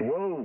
Whoa.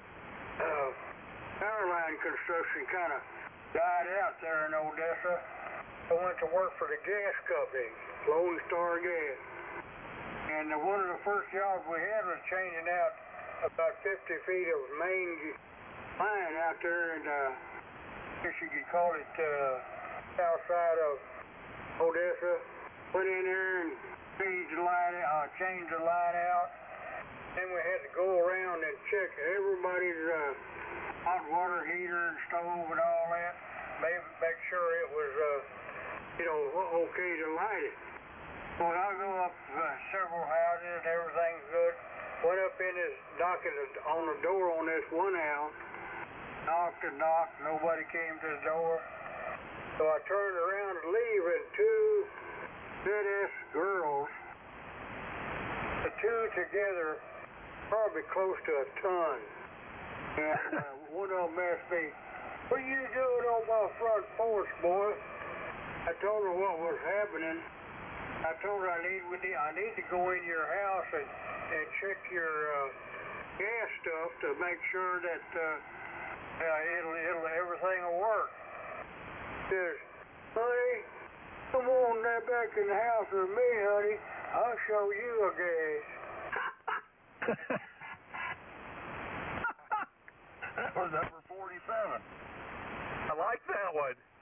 Power line construction kind of died out there in Odessa. I went to work for the gas company, Lone Star Gas. And one of the first jobs we had was changing out about 50 feet of main line out there in, I guess you could call it, south side of Odessa. Went in there and changed the line out. Then we had to go around and check everybody's hot water heater and stove and all that. Make sure it was, okay to light it. Well, I go up several houses and everything's good. Went up in this knocking on the door on this one house. Knocked and knocked. Nobody came to the door. So I turned around to leave, and two good-ass girls, the two together, probably close to a ton. And one of them asked me, "What are you doing on my front porch, boy?" I told her what was happening. I told her I need to go in your house and check your gas stuff to make sure that everything will work. She says, "Honey, come on back in the house with me, honey. I'll show you a gas." That was number 47. I like that one.